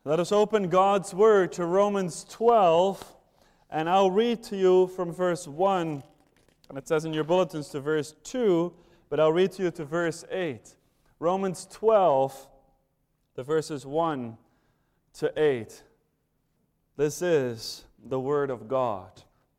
Let us open God's Word to Romans 12, and I'll read to you from verse 1, and it says in your bulletins to verse 2, but I'll read to you to verse 8. Romans 12, the verses 1 to 8. This is the Word of God.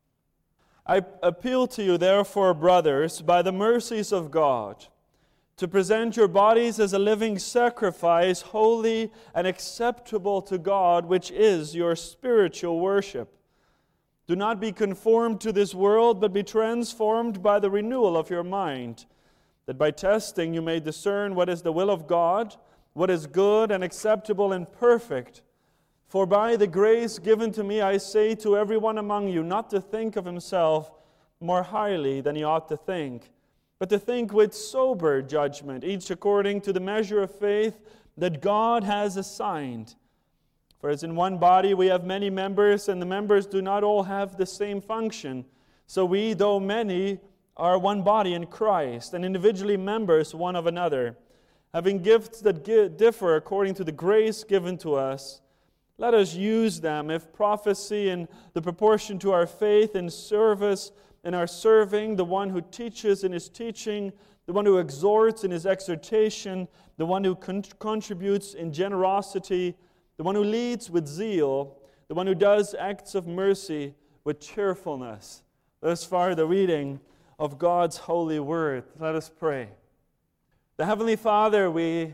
I appeal to you, therefore, brothers, by the mercies of God, to present your bodies as a living sacrifice, holy and acceptable to God, which is your spiritual worship. Do not be conformed to this world, but be transformed by the renewal of your mind, that by testing you may discern what is the will of God, what is good and acceptable and perfect. For by the grace given to me, I say to everyone among you, not to think of himself more highly than he ought to think, but to think with sober judgment, each according to the measure of faith that God has assigned. For as in one body we have many members, and the members do not all have the same function, so we, though many, are one body in Christ, and individually members one of another. Having gifts that differ according to the grace given to us, let us use them, if prophecy in the proportion to our faith, in service, in our serving, the one who teaches in his teaching, the one who exhorts in his exhortation, the one who contributes in generosity, the one who leads with zeal, the one who does acts of mercy with cheerfulness. Thus far, the reading of God's holy word. Let us pray. The Heavenly Father, we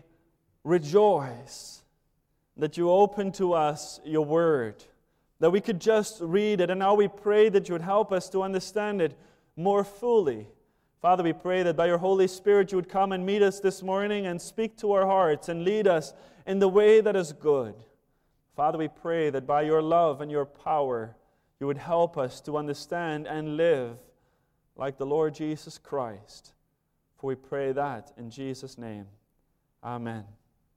rejoice that you open to us your word, that we could just read it, and now we pray that you would help us to understand it more fully. Father, we pray that by your Holy Spirit you would come and meet us this morning and speak to our hearts and lead us in the way that is good. Father, we pray that by your love and your power you would help us to understand and live like the Lord Jesus Christ. For we pray that in Jesus' name. Amen.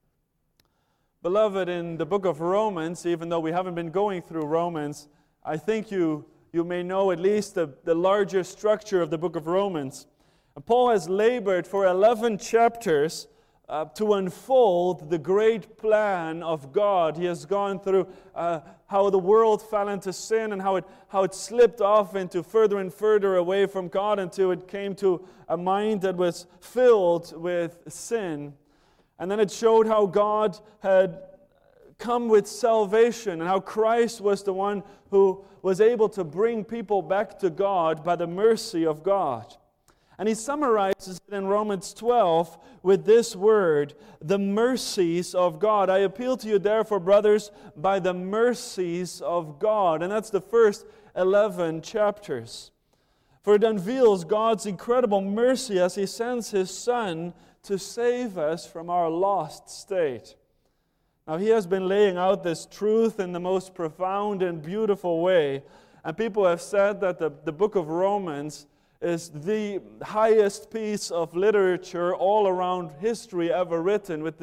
Beloved, in the book of Romans, even though we haven't been going through Romans, I think you may know at least the larger structure of the book of Romans. And Paul has labored for 11 chapters to unfold the great plan of God. He has gone through how the world fell into sin and how it slipped off into further and further away from God until it came to a mind that was filled with sin. And then it showed how God had come with salvation and how Christ was the one who was able to bring people back to God by the mercy of God. And he summarizes it in Romans 12 with this word, the mercies of God. I appeal to you, therefore, brothers, by the mercies of God. And that's the first 11 chapters. For it unveils God's incredible mercy as he sends his Son to save us from our lost state. Now, he has been laying out this truth in the most profound and beautiful way. And people have said that the book of Romans is the highest piece of literature all around history ever written. With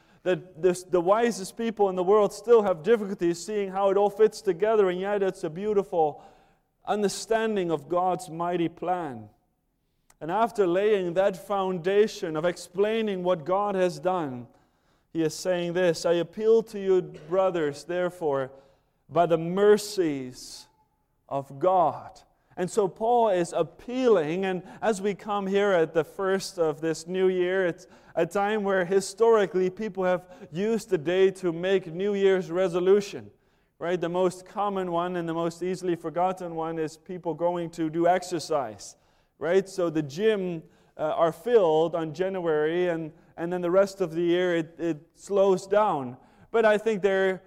the wisest people in the world still have difficulty seeing how it all fits together, and yet it's a beautiful understanding of God's mighty plan. And after laying that foundation of explaining what God has done, he is saying this, I appeal to you, brothers, therefore, by the mercies of God. And so Paul is appealing, and as we come here at the first of this new year, it's a time where historically people have used the day to make New Year's resolution. Right? The most common one and the most easily forgotten one is people going to do exercise. Right? So the gym are filled on January, and then the rest of the year it slows down. But I think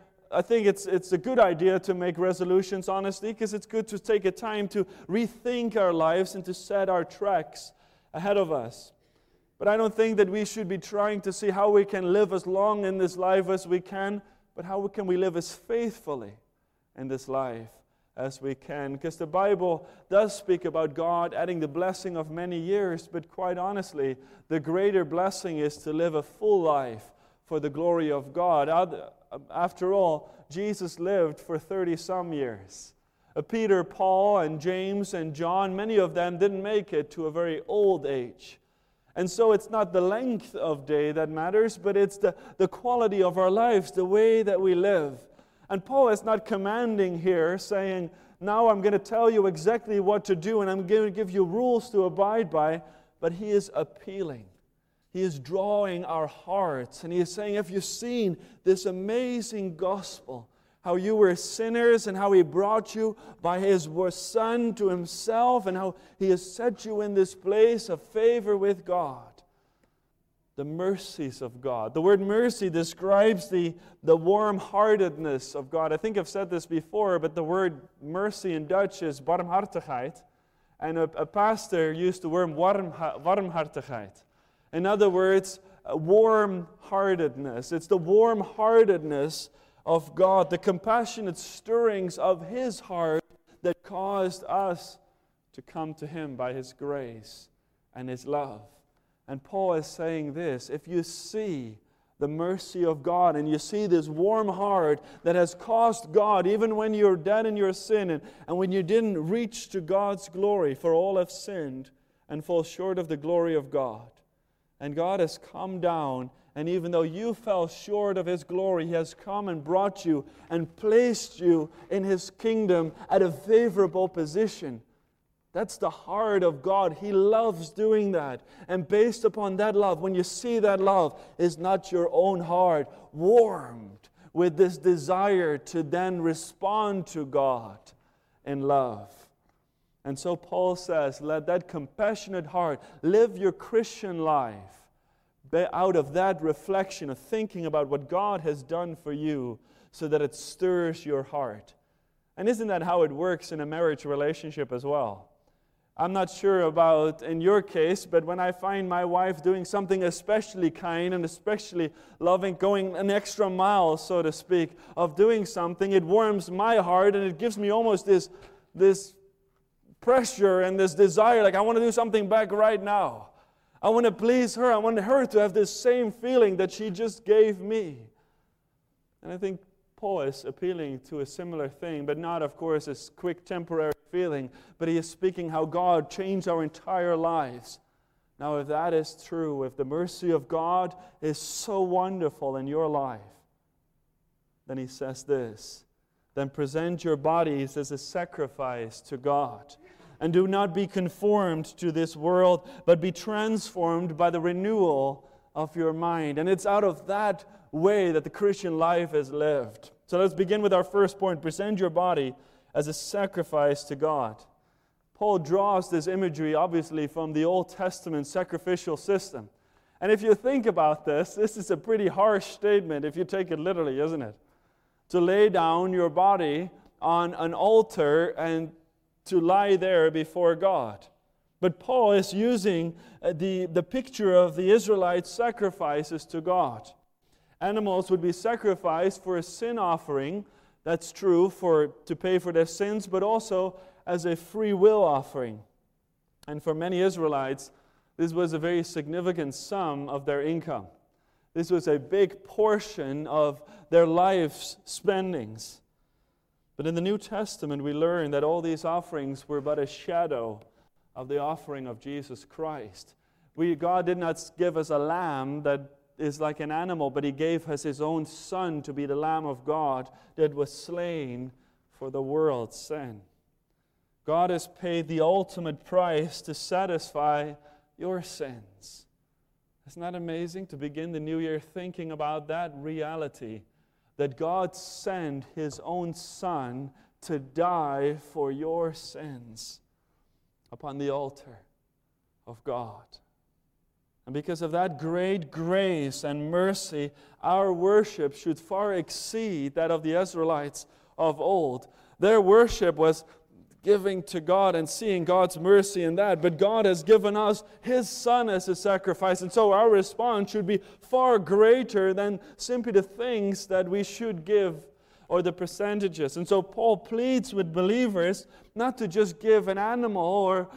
it's a good idea to make resolutions, honestly, because it's good to take a time to rethink our lives and to set our tracks ahead of us. But I don't think that we should be trying to see how we can live as long in this life as we can, but how can we live as faithfully in this life as we can. Because the Bible does speak about God adding the blessing of many years, but quite honestly, the greater blessing is to live a full life for the glory of God. After all, Jesus lived for 30-some years. Peter, Paul, and James, and John, many of them didn't make it to a very old age. And so it's not the length of day that matters, but it's the quality of our lives, the way that we live. And Paul is not commanding here, saying, now I'm going to tell you exactly what to do, and I'm going to give you rules to abide by, but he is appealing. He is drawing our hearts, and he is saying, have you seen this amazing gospel? How you were sinners and how he brought you by his Son to himself, and how he has set you in this place of favor with God. The mercies of God. The word mercy describes the warm-heartedness of God. I think I've said this before, but the word mercy in Dutch is barmhartigheid. And a pastor used the word warmhartigheid. In other words, warm-heartedness. It's the warm-heartedness of God, the compassionate stirrings of his heart that caused us to come to him by his grace and his love. And Paul is saying this, if you see the mercy of God and you see this warm heart that has caused God, even when you're dead in your sin and when you didn't reach to God's glory, for all have sinned and fall short of the glory of God. And God has come down, and even though you fell short of his glory, he has come and brought you and placed you in his kingdom at a favorable position. That's the heart of God. He loves doing that. And based upon that love, when you see that love, is not your own heart warmed with this desire to then respond to God in love. And so Paul says, let that compassionate heart live your Christian life out of that reflection of thinking about what God has done for you, so that it stirs your heart. And isn't that how it works in a marriage relationship as well? I'm not sure about in your case, but when I find my wife doing something especially kind and especially loving, going an extra mile, so to speak, of doing something, it warms my heart and it gives me almost this pressure and this desire, like I want to do something back right now. I want to please her. I want her to have this same feeling that she just gave me. And I think Paul is appealing to a similar thing, but not, of course, this quick temporary feeling, but he is speaking how God changed our entire lives. Now, if that is true, if the mercy of God is so wonderful in your life, then he says this, then present your bodies as a sacrifice to God, and do not be conformed to this world, but be transformed by the renewal of your mind. And it's out of that way that the Christian life is lived. So let's begin with our first point. Present your body as a sacrifice to God. Paul draws this imagery, obviously, from the Old Testament sacrificial system. And if you think about this is a pretty harsh statement if you take it literally, isn't it? To lay down your body on an altar and to lie there before God. But Paul is using the picture of the Israelites' sacrifices to God. Animals would be sacrificed for a sin offering, that's true, to pay for their sins, but also as a free will offering. And for many Israelites, this was a very significant sum of their income. This was a big portion of their life's spendings. But in the New Testament, we learn that all these offerings were but a shadow of the offering of Jesus Christ. God did not give us a lamb that is like an animal, but he gave us his own Son to be the Lamb of God that was slain for the world's sin. God has paid the ultimate price to satisfy your sins. Isn't that amazing to begin the new year thinking about that reality? That God sent his own Son to die for your sins upon the altar of God. And because of that great grace and mercy, our worship should far exceed that of the Israelites of old. Their worship was giving to God and seeing God's mercy in that. But God has given us his Son as a sacrifice. And so our response should be far greater than simply the things that we should give or the percentages. And so Paul pleads with believers not to just give an animal or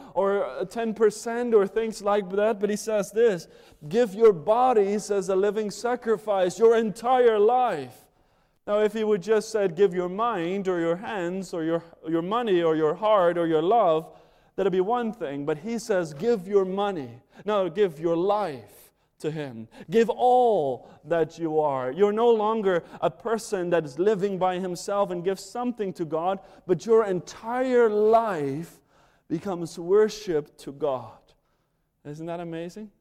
10% or things like that, but he says this, give your bodies as a living sacrifice, your entire life. Now, if he would just said, give your mind or your hands or your money or your heart or your love, that'd be one thing. But he says, give your money, Now give your life to Him. Give all that you are. You're no longer a person that is living by himself and gives something to God, but your entire life becomes worship to God. Isn't that amazing?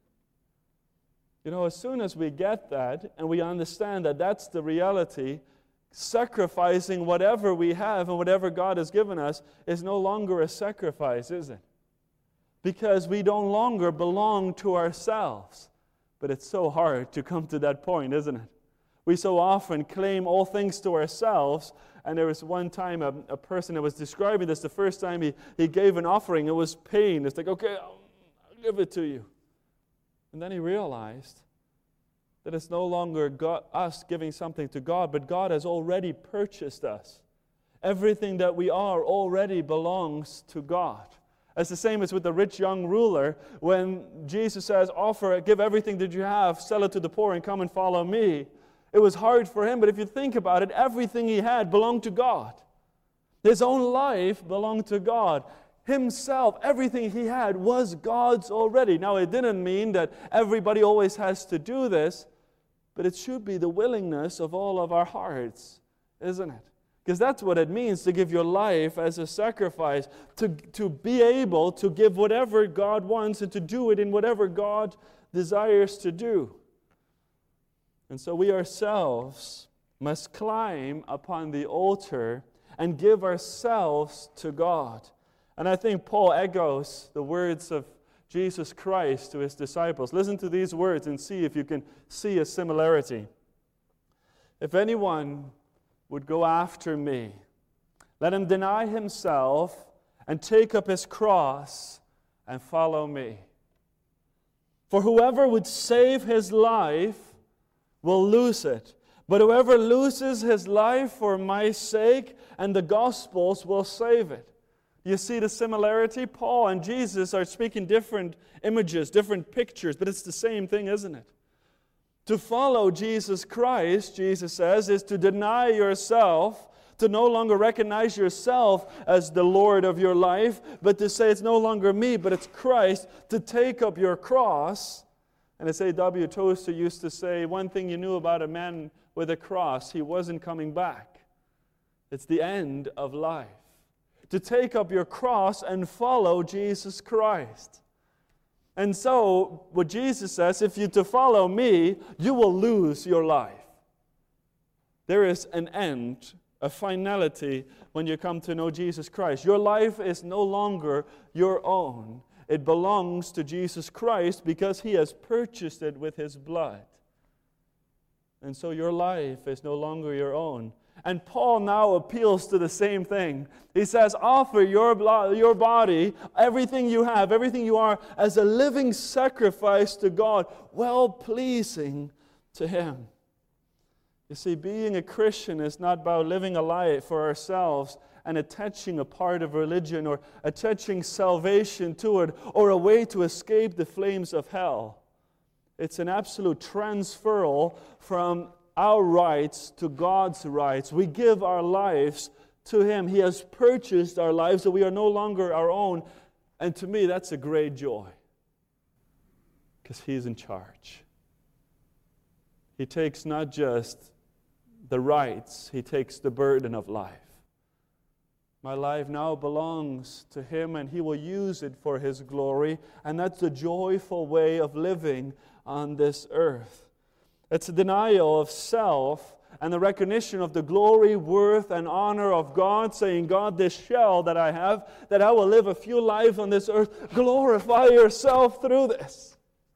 You know, as soon as we get that and we understand that that's the reality, sacrificing whatever we have and whatever God has given us is no longer a sacrifice, is it? Because we no longer belong to ourselves. But it's so hard to come to that point, isn't it? We so often claim all things to ourselves. And there was one time a person that was describing this, the first time he gave an offering, it was pain. It's like, okay, I'll give it to you. And then he realized that it's no longer us giving something to God, but God has already purchased us. Everything that we are already belongs to God. It's the same as with the rich young ruler when Jesus says, give everything that you have, sell it to the poor and come and follow me. It was hard for him, but if you think about it, everything he had belonged to God. His own life belonged to God. Himself, everything he had was God's already. Now, it didn't mean that everybody always has to do this, but it should be the willingness of all of our hearts, isn't it? Because that's what it means to give your life as a sacrifice, to be able to give whatever God wants and to do it in whatever God desires to do. And so we ourselves must climb upon the altar and give ourselves to God. And I think Paul echoes the words of Jesus Christ to his disciples. Listen to these words and see if you can see a similarity. If anyone would go after me, let him deny himself and take up his cross and follow me. For whoever would save his life will lose it. But whoever loses his life for my sake and the gospel's will save it. You see the similarity? Paul and Jesus are speaking different images, different pictures, but it's the same thing, isn't it? To follow Jesus Christ, Jesus says, is to deny yourself, to no longer recognize yourself as the Lord of your life, but to say it's no longer me, but it's Christ, to take up your cross. And as A.W. Tozer used to say, one thing you knew about a man with a cross, he wasn't coming back. It's the end of life. To take up your cross and follow Jesus Christ. And so, what Jesus says, if you to follow me, you will lose your life. There is an end, a finality when you come to know Jesus Christ. Your life is no longer your own. It belongs to Jesus Christ because He has purchased it with His blood. And so your life is no longer your own. And Paul now appeals to the same thing. He says, offer your body, everything you have, everything you are, as a living sacrifice to God, well-pleasing to Him. You see, being a Christian is not about living a life for ourselves and attaching a part of religion or attaching salvation to it or a way to escape the flames of hell. It's an absolute transferal from our rights to God's rights. We give our lives to Him. He has purchased our lives, so we are no longer our own. And to me, that's a great joy. Because He's in charge. He takes not just the rights, He takes the burden of life. My life now belongs to Him, and He will use it for His glory. And that's the joyful way of living on this earth. It's a denial of self and the recognition of the glory, worth, and honor of God, saying, God, this shell that I have, that I will live a few lives on this earth, glorify yourself through this.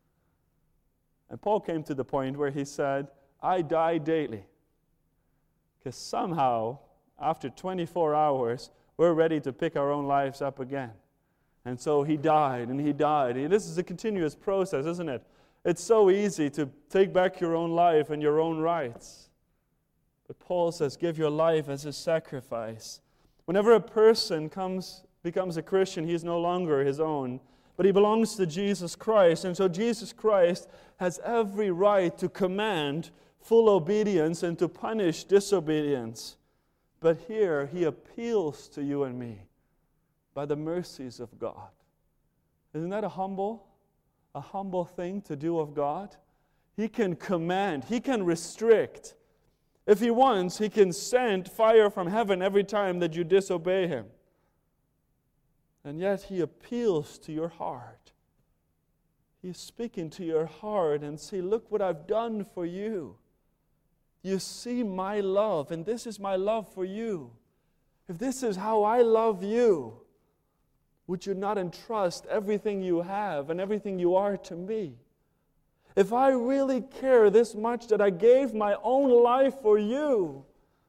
And Paul came to the point where he said, I die daily. Because somehow, after 24 hours, we're ready to pick our own lives up again. And so he died, and he died. This is a continuous process, isn't it? It's so easy to take back your own life and your own rights. But Paul says, give your life as a sacrifice. Whenever a person becomes a Christian, he is no longer his own, but he belongs to Jesus Christ. And so Jesus Christ has every right to command full obedience and to punish disobedience. But here, He appeals to you and me by the mercies of God. Isn't that a humble a humble thing to do of God? He can command. He can restrict. If He wants, He can send fire from heaven every time that you disobey Him. And yet He appeals to your heart. He's speaking to your heart and say, look what I've done for you. You see my love, and this is my love for you. If this is how I love you, would you not entrust everything you have and everything you are to me? If I really care this much that I gave my own life for you,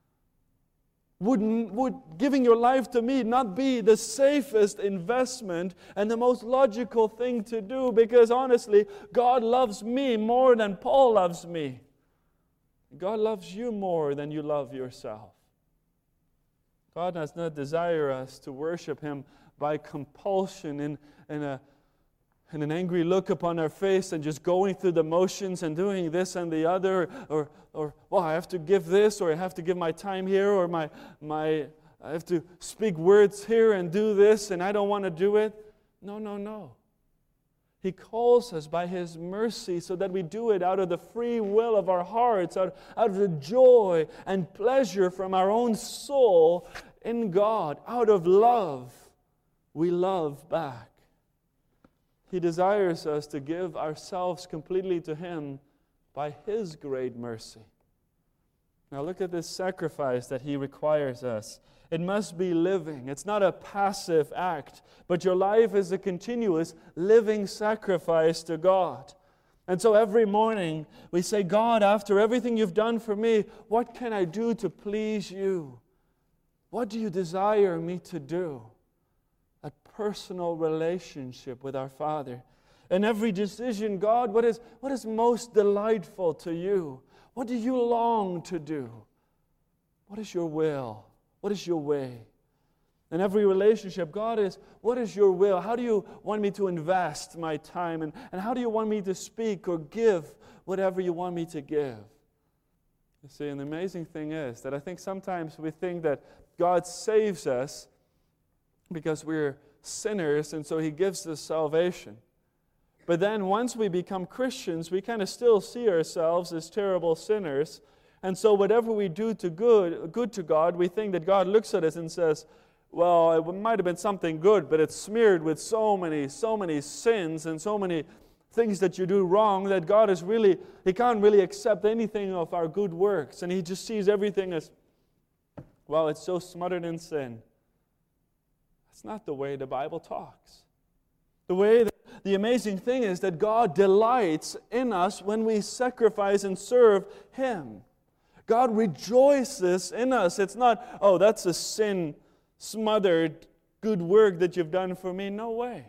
would giving your life to me not be the safest investment and the most logical thing to do? Because honestly, God loves me more than Paul loves me. God loves you more than you love yourself. God does not desire us to worship Him by compulsion in an angry look upon our face and just going through the motions and doing this and the other, or well, I have to give this, or I have to give my time here, or I have to speak words here and do this, and I don't want to do it. No. He calls us by His mercy so that we do it out of the free will of our hearts, out of the joy and pleasure from our own soul in God. Out of love, we love back. He desires us to give ourselves completely to Him by His great mercy. Now look at this sacrifice that He requires us. It must be living. It's not a passive act, but your life is a continuous living sacrifice to God. And so every morning we say, God, after everything you've done for me, what can I do to please you? What do you desire me to do? A personal relationship with our Father. In every decision, God, what is most delightful to you? What do you long to do? What is your will? What is your way? In every relationship, God, what is your will? How do you want me to invest my time? And how do you want me to speak or give whatever you want me to give? You see, and the amazing thing is that I think sometimes we think that God saves us because we're sinners, and so He gives us salvation. But then once we become Christians, we kind of still see ourselves as terrible sinners. And so whatever we do to good to God, we think that God looks at us and says, well, it might have been something good, but it's smeared with so many sins and so many things that you do wrong that God He can't really accept anything of our good works. And He just sees everything as, well, it's so smothered in sin. That's not the way the Bible talks. The amazing thing is that God delights in us when we sacrifice and serve Him. God rejoices in us. It's not, oh, that's a sin-smothered good work that you've done for me. No way.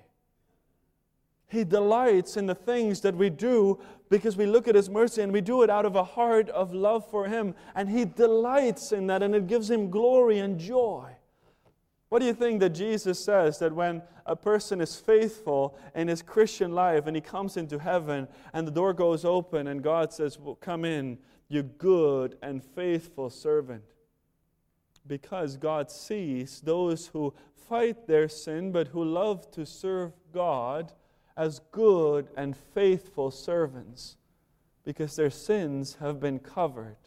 He delights in the things that we do because we look at His mercy and we do it out of a heart of love for Him. And He delights in that, and it gives Him glory and joy. What do you think that Jesus says that when a person is faithful in his Christian life and he comes into heaven and the door goes open and God says, well, come in, you good and faithful servant? Because God sees those who fight their sin but who love to serve God as good and faithful servants because their sins have been covered.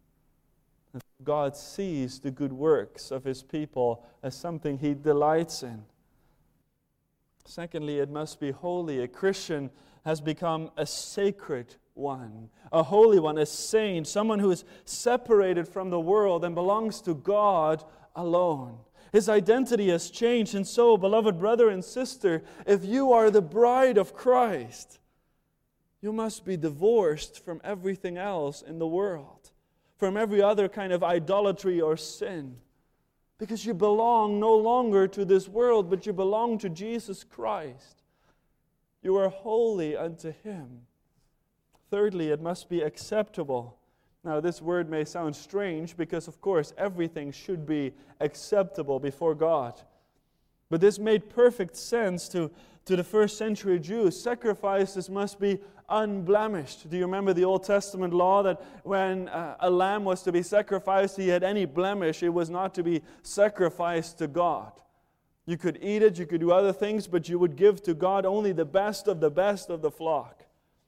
God sees the good works of His people as something He delights in. Secondly, it must be holy. A Christian has become a sacred one, a holy one, a saint, someone who is separated from the world and belongs to God alone. His identity has changed, and so, beloved brother and sister, if you are the bride of Christ, you must be divorced from everything else in the world, from every other kind of idolatry or sin, because you belong no longer to this world, but you belong to Jesus Christ. You are holy unto Him. Thirdly, it must be acceptable. Now, this word may sound strange because, of course, everything should be acceptable before God. But this made perfect sense to the first century Jews. Sacrifices must be unblemished. Do you remember the Old Testament law that when a lamb was to be sacrificed, he had any blemish, it was not to be sacrificed to God? You could eat it, you could do other things, but you would give to God only the best of the flock.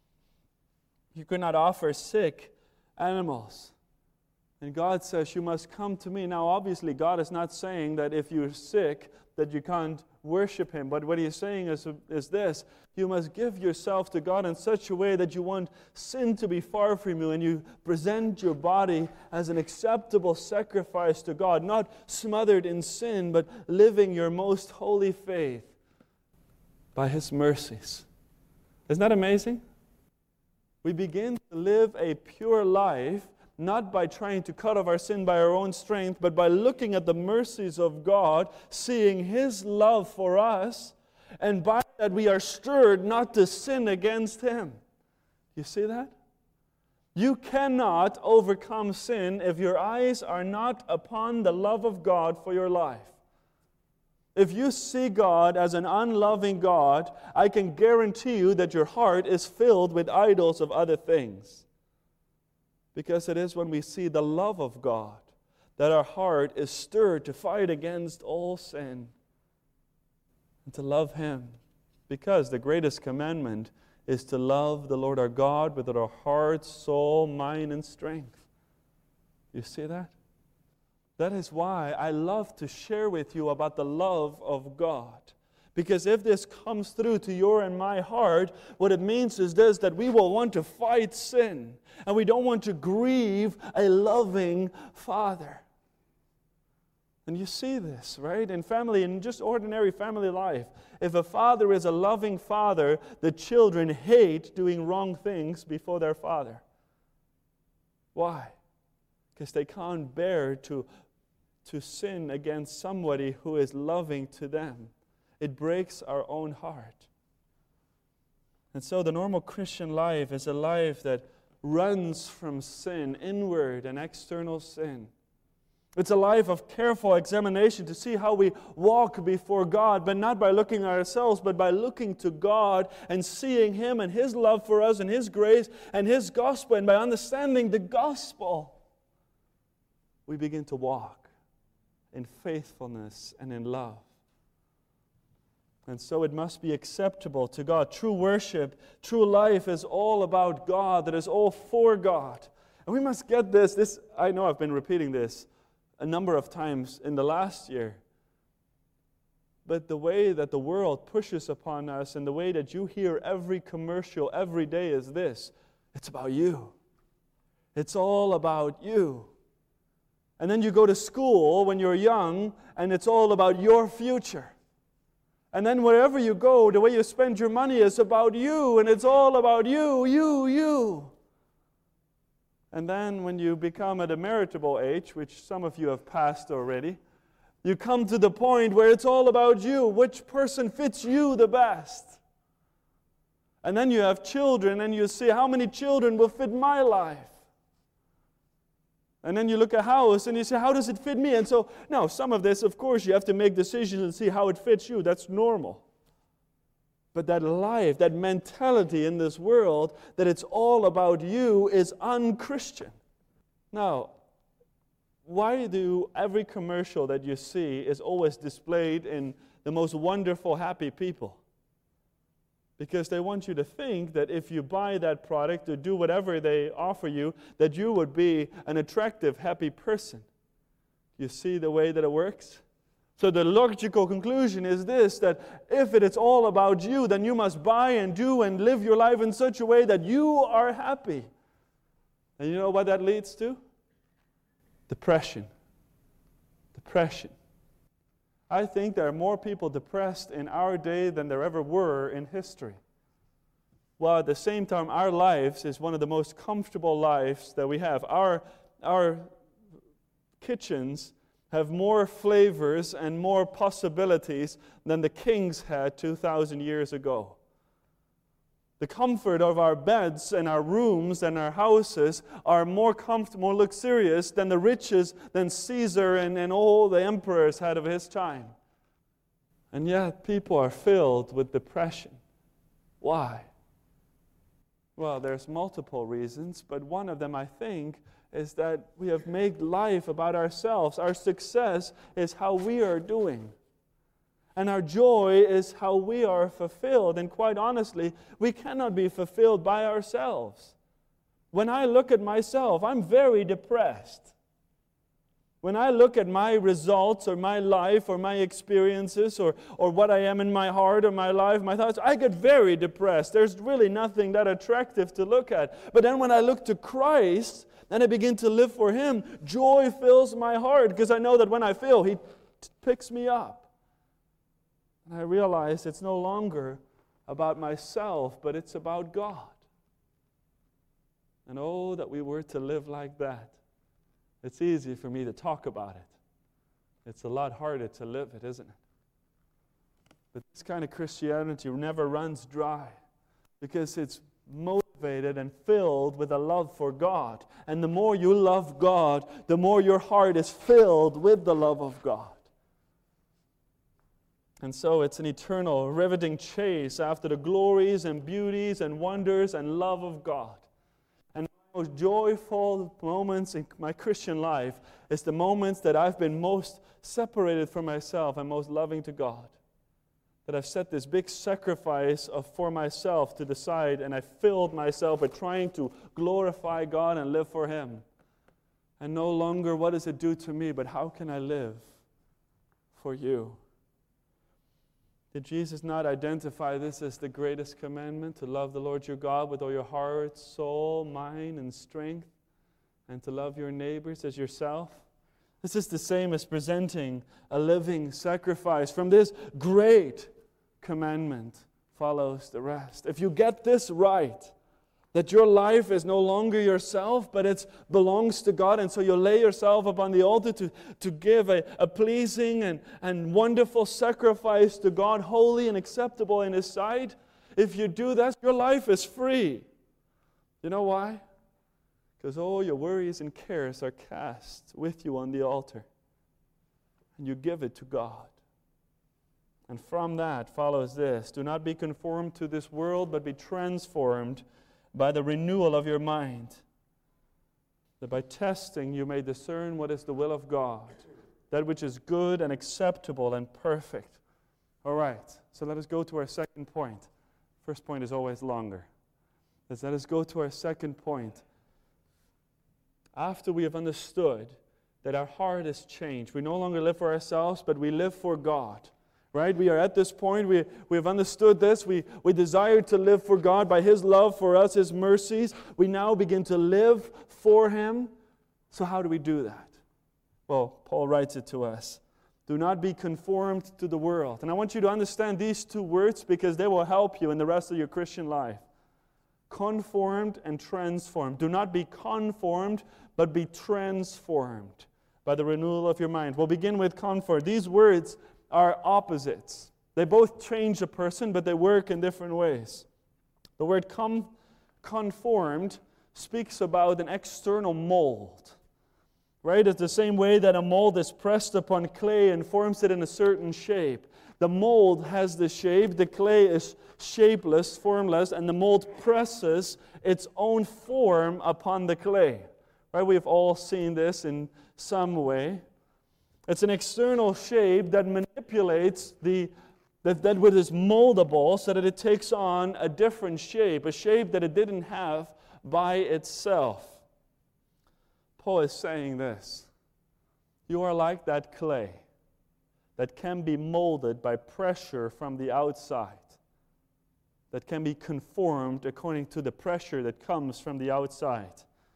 You could not offer sick animals. And God says, you must come to me. Now, obviously, God is not saying that if you're sick, that you can't worship Him. But what He's saying is this: you must give yourself to God in such a way that you want sin to be far from you, and you present your body as an acceptable sacrifice to God, not smothered in sin, but living your most holy faith by His mercies. Isn't that amazing? We begin to live a pure life, not by trying to cut off our sin by our own strength, but by looking at the mercies of God, seeing His love for us, and by that we are stirred not to sin against Him. You see that? You cannot overcome sin if your eyes are not upon the love of God for your life. If you see God as an unloving God, I can guarantee you that your heart is filled with idols of other things. Because it is when we see the love of God that our heart is stirred to fight against all sin and to love Him. Because the greatest commandment is to love the Lord our God with our heart, soul, mind, and strength. You see that? That is why I love to share with you about the love of God. Because if this comes through to your and my heart, what it means is this: that we will want to fight sin. And we don't want to grieve a loving Father. And you see this, right? In family, in just ordinary family life. If a father is a loving father, the children hate doing wrong things before their father. Why? Because they can't bear to sin against somebody who is loving to them. It breaks our own heart. And so the normal Christian life is a life that runs from sin, inward and external sin. It's a life of careful examination to see how we walk before God, but not by looking at ourselves, but by looking to God and seeing Him and His love for us and His grace and His gospel. And by understanding the gospel, we begin to walk in faithfulness and in love. And so it must be acceptable to God. True worship, true life is all about God. That is all for God. And we must get this. I know I've been repeating this a number of times in the last year. But the way that the world pushes upon us and the way that you hear every commercial every day is this: it's about you. It's all about you. And then you go to school when you're young and it's all about your future. And then wherever you go, the way you spend your money is about you, and it's all about you. And then when you become at a marriageable age, which some of you have passed already, you come to the point where it's all about you. Which person fits you the best? And then you have children, and you see how many children will fit my life. And then you look at a house and you say, how does it fit me? And so, now, some of this, of course, you have to make decisions and see how it fits you. That's normal. But that life, that mentality in this world, that it's all about you, is un-Christian. Now, why do every commercial that you see is always displayed in the most wonderful, happy people? Because they want you to think that if you buy that product or do whatever they offer you, that you would be an attractive, happy person. You see the way that it works? So the logical conclusion is this: that if it is all about you, then you must buy and do and live your life in such a way that you are happy. And you know what that leads to? Depression. Depression. I think there are more people depressed in our day than there ever were in history. While at the same time, our lives is one of the most comfortable lives that we have. Our kitchens have more flavors and more possibilities than the kings had 2,000 years ago. The comfort of our beds and our rooms and our houses are more comfortable, more luxurious than the riches than Caesar and all the emperors had of his time. And yet people are filled with depression. Why? Well, there's multiple reasons, but one of them, I think, is that we have made life about ourselves. Our success is how we are doing. And our joy is how we are fulfilled. And quite honestly, we cannot be fulfilled by ourselves. When I look at myself, I'm very depressed. When I look at my results or my life or my experiences or what I am in my heart or my life, my thoughts, I get very depressed. There's really nothing that attractive to look at. But then when I look to Christ and I begin to live for Him, joy fills my heart because I know that when I fail, He picks me up. And I realize it's no longer about myself, but it's about God. And oh, that we were to live like that. It's easy for me to talk about it. It's a lot harder to live it, isn't it? But this kind of Christianity never runs dry because it's motivated and filled with a love for God. And the more you love God, the more your heart is filled with the love of God. And so it's an eternal, riveting chase after the glories and beauties and wonders and love of God. And the most joyful moments in my Christian life is the moments that I've been most separated from myself and most loving to God. That I've set this big sacrifice for myself to the side, and I filled myself with trying to glorify God and live for Him. And no longer what does it do to me, but how can I live for You? Did Jesus not identify this as the greatest commandment, to love the Lord your God with all your heart, soul, mind, and strength, and to love your neighbors as yourself? This is the same as presenting a living sacrifice. From this great commandment follows the rest. If you get this right, that your life is no longer yourself, but it belongs to God, and so you lay yourself upon the altar to give a pleasing and wonderful sacrifice to God, holy and acceptable in His sight. If you do that, your life is free. You know why? Because all your worries and cares are cast with you on the altar, and you give it to God. And from that follows this: do not be conformed to this world, but be transformed by the renewal of your mind, that by testing you may discern what is the will of God, that which is good and acceptable and perfect. All right, so let us go to our second point. First point is always longer. Let us go to our second point. After we have understood that our heart is changed, we no longer live for ourselves, but we live for God. Right? We are at this point, we have understood this, we desire to live for God by His love for us, His mercies. We now begin to live for Him. So how do we do that? Well, Paul writes it to us. Do not be conformed to the world. And I want you to understand these two words because they will help you in the rest of your Christian life. Conformed and transformed. Do not be conformed, but be transformed by the renewal of your mind. We'll begin with conformed. These words are opposites. They both change a person, but they work in different ways. The word conformed speaks about an external mold. Right? It's the same way that a mold is pressed upon clay and forms it in a certain shape. The mold has the shape, the clay is shapeless, formless, and the mold presses its own form upon the clay. Right? We've all seen this in some way. It's an external shape that manipulates that which is moldable so that it takes on a different shape, a shape that it didn't have by itself. Paul is saying this: you are like that clay that can be molded by pressure from the outside, that can be conformed according to the pressure that comes from the outside.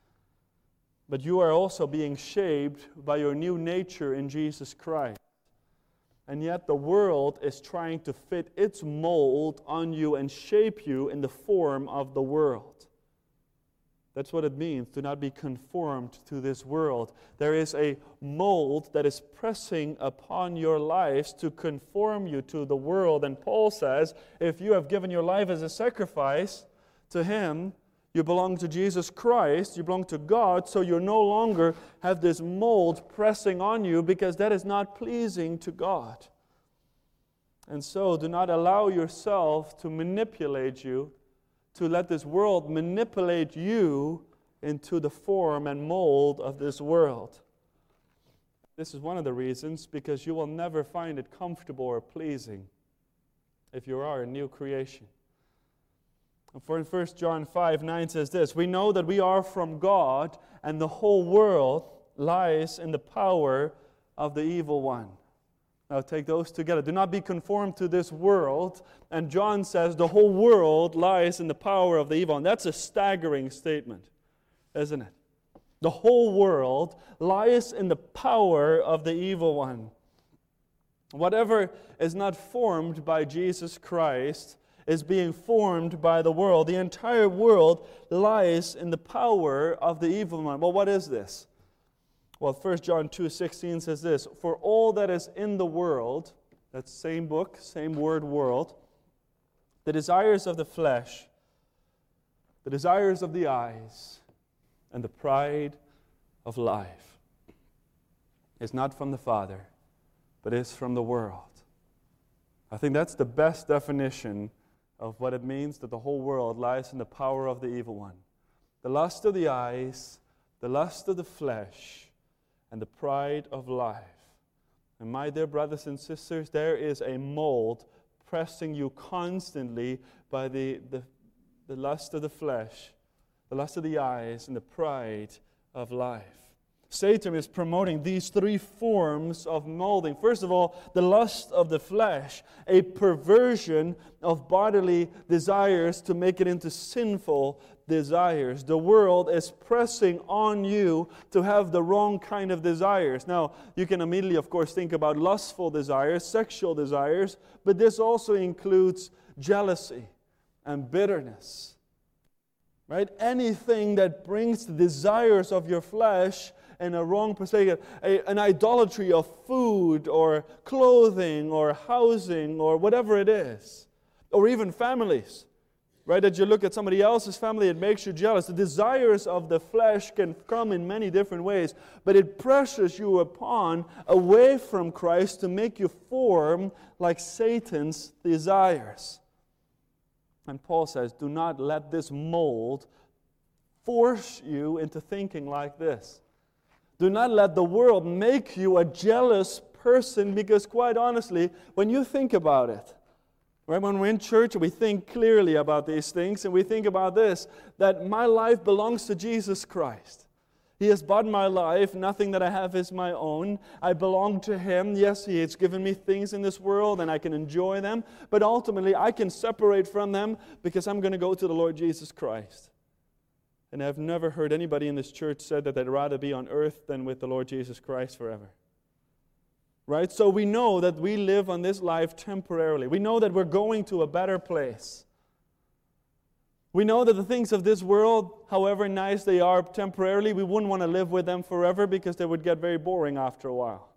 But you are also being shaped by your new nature in Jesus Christ. And yet the world is trying to fit its mold on you and shape you in the form of the world. That's what it means to not be conformed to this world. There is a mold that is pressing upon your lives to conform you to the world. And Paul says, if you have given your life as a sacrifice to Him, you belong to Jesus Christ, you belong to God, so you no longer have this mold pressing on you because that is not pleasing to God. And so do not allow yourself to manipulate you, to let this world manipulate you into the form and mold of this world. This is one of the reasons, because you will never find it comfortable or pleasing if you are a new creation. For in 1 John 5:9 says this, we know that we are from God, and the whole world lies in the power of the evil one. Now take those together. Do not be conformed to this world. And John says the whole world lies in the power of the evil one. That's a staggering statement, isn't it? The whole world lies in the power of the evil one. Whatever is not formed by Jesus Christ is being formed by the world. The entire world lies in the power of the evil one. Well, what is this? Well, 1 John 2:16 says this, for all that is in the world, that same book, same word world, the desires of the flesh, the desires of the eyes, and the pride of life is not from the Father, but is from the world. I think that's the best definition of what it means that the whole world lies in the power of the evil one. The lust of the eyes, the lust of the flesh, and the pride of life. And my dear brothers and sisters, there is a mold pressing you constantly by the lust of the flesh, the lust of the eyes, and the pride of life. Satan is promoting these three forms of molding. First of all, the lust of the flesh, a perversion of bodily desires to make it into sinful desires. The world is pressing on you to have the wrong kind of desires. Now, you can immediately, of course, think about lustful desires, sexual desires, but this also includes jealousy and bitterness. Right? Anything that brings the desires of your flesh in a wrong perspective, an idolatry of food or clothing or housing or whatever it is, or even families, right? That you look at somebody else's family, it makes you jealous. The desires of the flesh can come in many different ways, but it pressures you upon away from Christ to make you form like Satan's desires. And Paul says, do not let this mold force you into thinking like this. Do not let the world make you a jealous person, because quite honestly, when you think about it, right, when we're in church, we think clearly about these things, and we think about this, that my life belongs to Jesus Christ. He has bought my life. Nothing that I have is my own. I belong to Him. Yes, He has given me things in this world, and I can enjoy them, but ultimately I can separate from them because I'm going to go to the Lord Jesus Christ. And I've never heard anybody in this church said that they'd rather be on earth than with the Lord Jesus Christ forever. Right? So we know that we live on this life temporarily. We know that we're going to a better place. We know that the things of this world, however nice they are temporarily, we wouldn't want to live with them forever because they would get very boring after a while.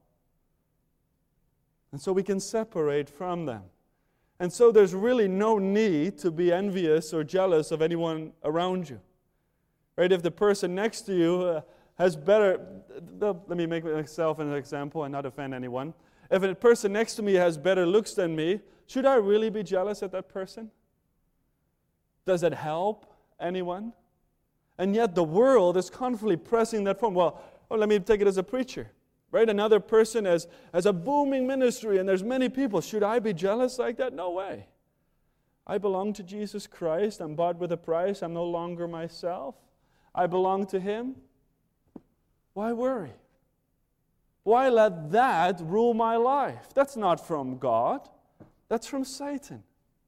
And so we can separate from them. And so there's really no need to be envious or jealous of anyone around you. Right? If the person next to you has better, let me make myself an example and not offend anyone. If a person next to me has better looks than me, should I really be jealous of that person? Does it help anyone? And yet the world is constantly pressing that form. Well, let me take it as a preacher. Right? Another person has a booming ministry and there's many people. Should I be jealous like that? No way. I belong to Jesus Christ. I'm bought with a price. I'm no longer myself. I belong to Him. Why worry? Why let that rule my life? That's not from God. That's from Satan.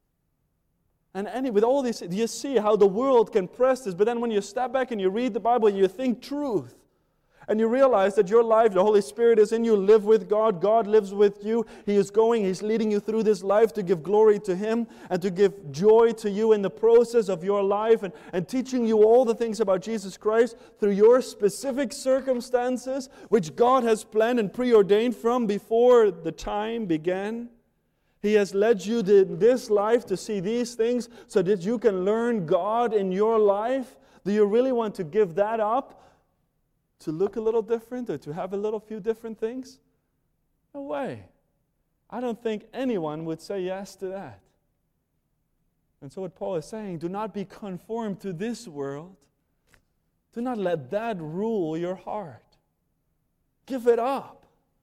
And with all these, do you see how the world can press this? But then when you step back and you read the Bible and you think truth, and you realize that your life, the Holy Spirit is in you, live with God, God lives with you, He is He's leading you through this life to give glory to Him and to give joy to you in the process of your life and teaching you all the things about Jesus Christ through your specific circumstances, which God has planned and preordained from before the time began. He has led you to this life to see these things so that you can learn God in your life. Do you really want to give that up to look a little different or to have a few different things? No way. I don't think anyone would say yes to that. And so what Paul is saying, do not be conformed to this world. Do not let that rule your heart. Give it up.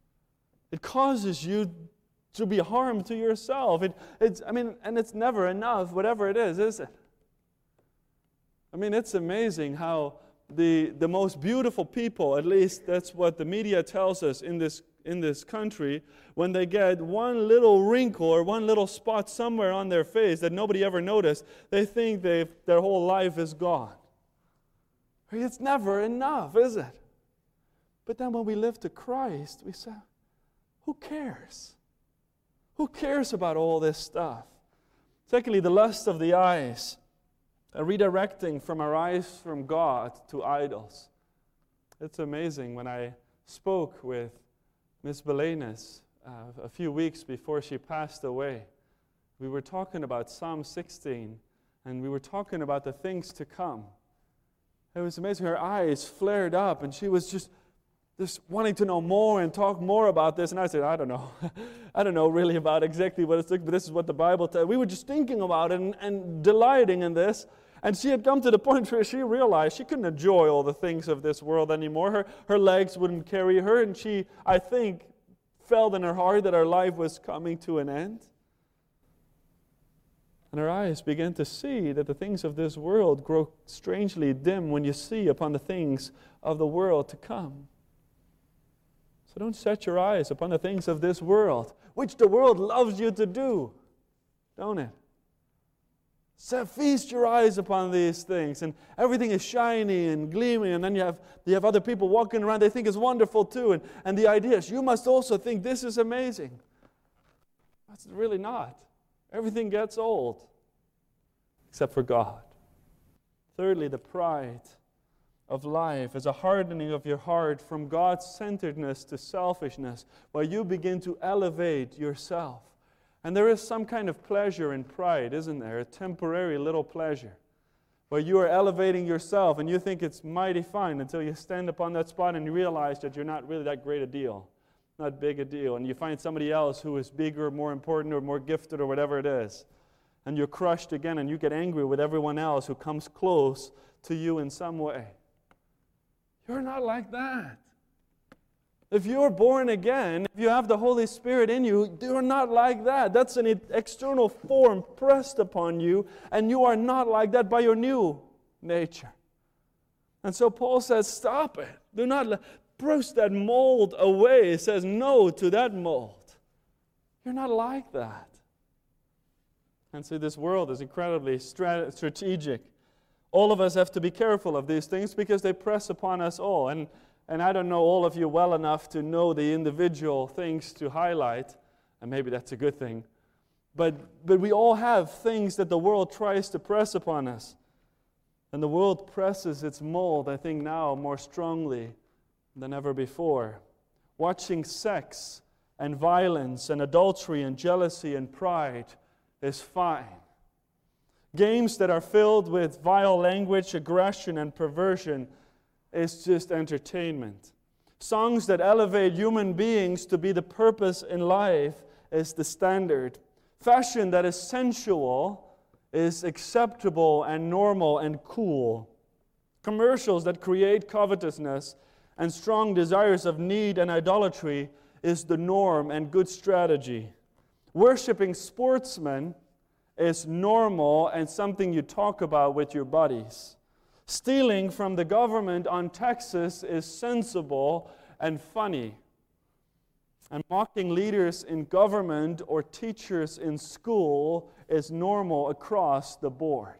It causes you to be harm to yourself. And it's never enough, whatever it is it? I mean, it's amazing how the most beautiful people, at least that's what the media tells us in this country, when they get one little wrinkle or one little spot somewhere on their face that nobody ever noticed, they think their whole life is gone. It's never enough, is it? But then when we live to Christ, we say, who cares? Who cares about all this stuff? Secondly, the lust of the eyes, a redirecting from our eyes from God to idols. It's amazing. When I spoke with Miss Belenis a few weeks before she passed away, we were talking about Psalm 16, and we were talking about the things to come. It was amazing. Her eyes flared up, and she was just wanting to know more and talk more about this. And I said, I don't know. I don't know really about exactly what it's like, but this is what the Bible tells. We were just thinking about it and delighting in this. And she had come to the point where she realized she couldn't enjoy all the things of this world anymore. Her legs wouldn't carry her, and she, I think, felt in her heart that her life was coming to an end. And her eyes began to see that the things of this world grow strangely dim when you see upon the things of the world to come. So don't set your eyes upon the things of this world, which the world loves you to do, don't it? So feast your eyes upon these things, and everything is shiny and gleaming, and then you have other people walking around, they think it's wonderful too, and the idea is you must also think this is amazing. That's really not. Everything gets old, except for God. Thirdly, the pride of life is a hardening of your heart from God-centeredness to selfishness, where you begin to elevate yourself. And there is some kind of pleasure in pride, isn't there? A temporary little pleasure, where you are elevating yourself and you think it's mighty fine until you stand upon that spot and you realize that you're not really that great a deal, not big a deal, and you find somebody else who is bigger, more important, or more gifted, or whatever it is. And you're crushed again, and you get angry with everyone else who comes close to you in some way. You're not like that. If you're born again, if you have the Holy Spirit in you, you're not like that. That's an external form pressed upon you, and you are not like that by your new nature. And so Paul says, stop it. Do not brush that mold away. He says no to that mold. You're not like that. And so this world is incredibly strategic. All of us have to be careful of these things because they press upon us all. And I don't know all of you well enough to know the individual things to highlight, and maybe that's a good thing. But we all have things that the world tries to press upon us. And the world presses its mold, I think, now more strongly than ever before. Watching sex and violence and adultery and jealousy and pride is fine. Games that are filled with vile language, aggression, and perversion is just entertainment. Songs that elevate human beings to be the purpose in life is the standard. Fashion that is sensual is acceptable and normal and cool. Commercials that create covetousness and strong desires of need and idolatry is the norm and good strategy. Worshipping sportsmen is normal and something you talk about with your buddies. Stealing from the government on taxes is sensible and funny. And mocking leaders in government or teachers in school is normal across the board.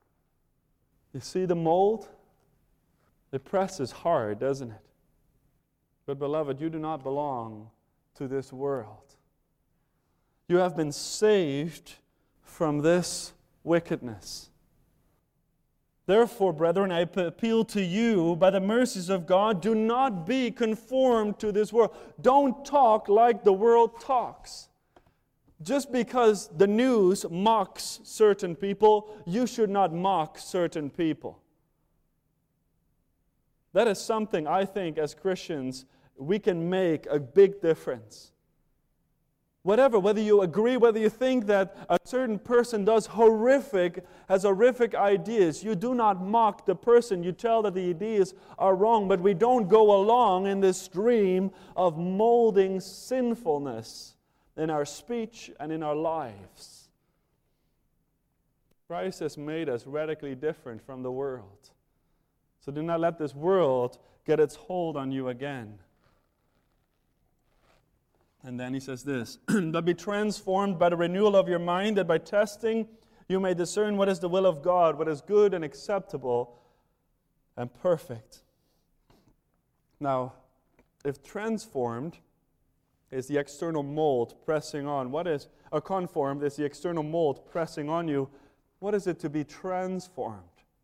You see the mold? It presses hard, doesn't it? But beloved, you do not belong to this world. You have been saved from this wickedness. Therefore, brethren, I appeal to you by the mercies of God, do not be conformed to this world. Don't talk like the world talks. Just because the news mocks certain people, you should not mock certain people. That is something I think as Christians we can make a big difference. Whatever, whether you agree, whether you think that a certain person has horrific ideas, you do not mock the person. You tell that the ideas are wrong, but we don't go along in this stream of molding sinfulness in our speech and in our lives. Christ has made us radically different from the world. So do not let this world get its hold on you again. And then he says this, but be transformed by the renewal of your mind, that by testing you may discern what is the will of God, what is good and acceptable and perfect. Now, if transformed is the external mold pressing on, or conformed is the external mold pressing on you, what is it to be transformed?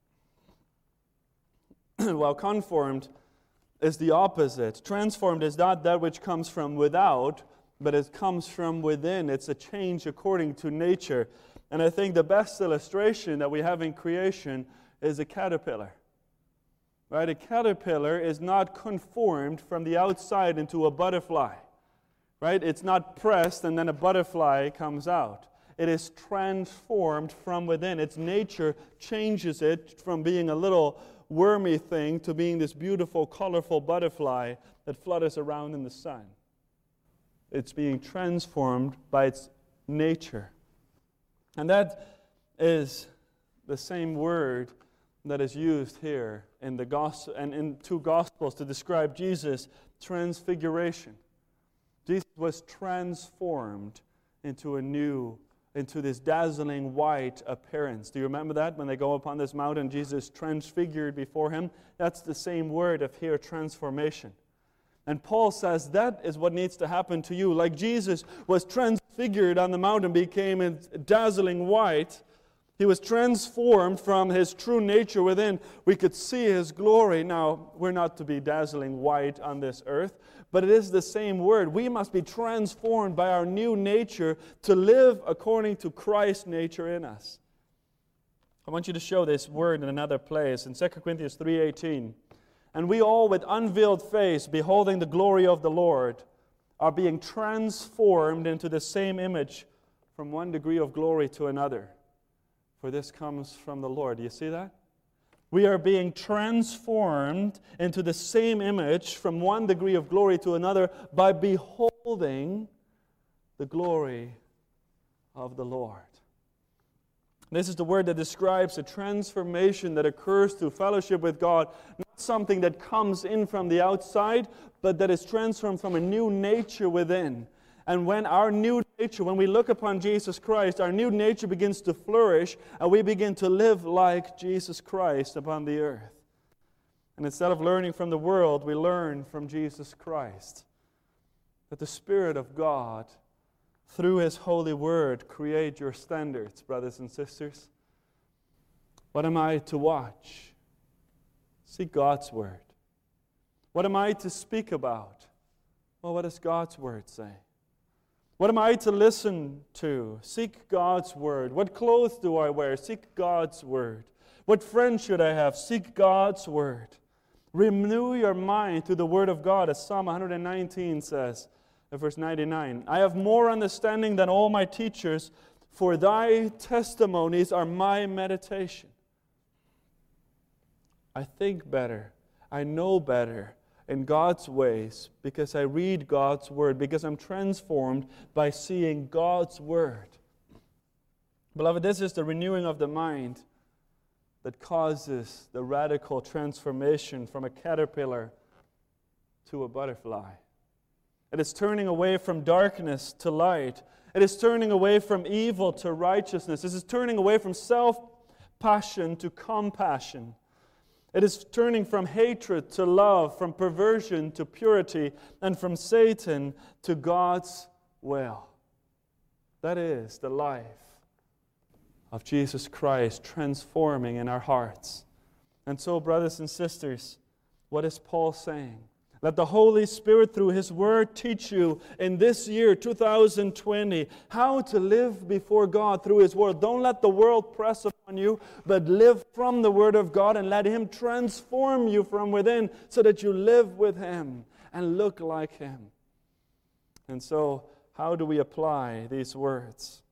Well, conformed is the opposite. Transformed is not that which comes from without, but it comes from within. It's a change according to nature. And I think the best illustration that we have in creation is a caterpillar. Right? A caterpillar is not conformed from the outside into a butterfly. Right? It's not pressed and then a butterfly comes out. It is transformed from within. Its nature changes it from being a little wormy thing to being this beautiful, colorful butterfly that flutters around in the sun. It's being transformed by its nature. And that is the same word that is used here in the gospel and in two gospels to describe Jesus' transfiguration. Jesus was transformed into this dazzling white appearance. Do you remember that? When they go upon this mountain, Jesus transfigured before him. That's the same word of here, transformation. And Paul says that is what needs to happen to you. Like Jesus was transfigured on the mountain, became a dazzling white. He was transformed from his true nature within. We could see his glory. Now, we're not to be dazzling white on this earth, but it is the same word. We must be transformed by our new nature to live according to Christ's nature in us. I want you to show this word in another place, in 2 Corinthians 3:18. And we all with unveiled face, beholding the glory of the Lord, are being transformed into the same image from one degree of glory to another. For this comes from the Lord. Do you see that? We are being transformed into the same image from one degree of glory to another by beholding the glory of the Lord. This is the word that describes a transformation that occurs through fellowship with God. Not something that comes in from the outside, but that is transformed from a new nature within. And when our new nature, when we look upon Jesus Christ, our new nature begins to flourish, and we begin to live like Jesus Christ upon the earth. And instead of learning from the world, we learn from Jesus Christ. That the Spirit of God, through His holy word, create your standards, brothers and sisters. What am I to watch? Seek God's word. What am I to speak about? Well, what does God's word say? What am I to listen to? Seek God's word. What clothes do I wear? Seek God's word. What friends should I have? Seek God's word. Renew your mind to the word of God, as Psalm 119 says, verse 99. I have more understanding than all my teachers, for thy testimonies are my meditation. I think better. I know better in God's ways because I read God's word, because I'm transformed by seeing God's word. Beloved, this is the renewing of the mind that causes the radical transformation from a caterpillar to a butterfly. It is turning away from darkness to light. It is turning away from evil to righteousness. It is turning away from self-passion to compassion. It is turning from hatred to love, from perversion to purity, and from Satan to God's will. That is the life of Jesus Christ transforming in our hearts. And so, brothers and sisters, what is Paul saying? Let the Holy Spirit, through His Word, teach you in this year, 2020, how to live before God through His Word. Don't let the world press upon you, but live from the Word of God and let Him transform you from within so that you live with Him and look like Him. And so, how do we apply these words?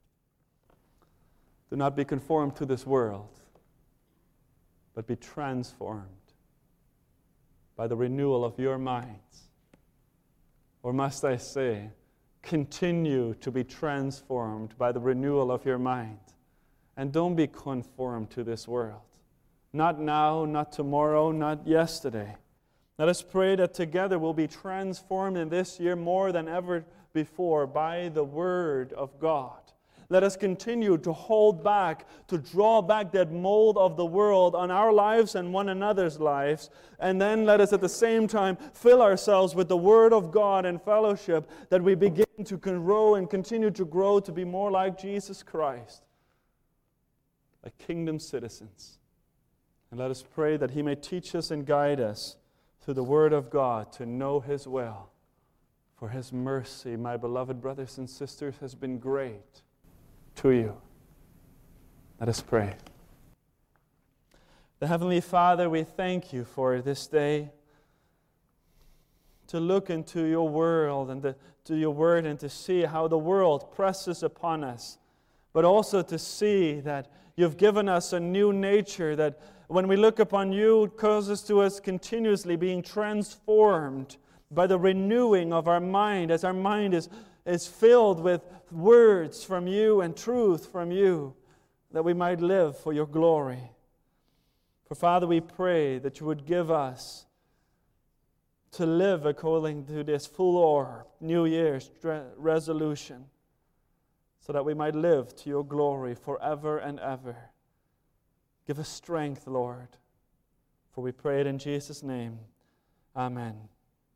Do not be conformed to this world, but be transformed by the renewal of your minds. Or must I say, continue to be transformed by the renewal of your mind. And don't be conformed to this world. Not now, not tomorrow, not yesterday. Let us pray that together we'll be transformed in this year more than ever before by the Word of God. Let us continue to hold back, to draw back that mold of the world on our lives and one another's lives. And then let us at the same time fill ourselves with the Word of God and fellowship, that we begin to grow and continue to grow to be more like Jesus Christ, like kingdom citizens. And let us pray that He may teach us and guide us through the Word of God to know His will. For His mercy, my beloved brothers and sisters, has been great to you. Let us pray. The Heavenly Father, we thank You for this day, to look into Your world and to Your Word and to see how the world presses upon us, but also to see that You've given us a new nature that when we look upon You, causes to us continuously being transformed by the renewing of our mind, as our mind is filled with words from You and truth from You, that we might live for Your glory. For Father, we pray that You would give us to live according to this full orb, New Year's resolution, so that we might live to Your glory forever and ever. Give us strength, Lord, for we pray it in Jesus' name. Amen.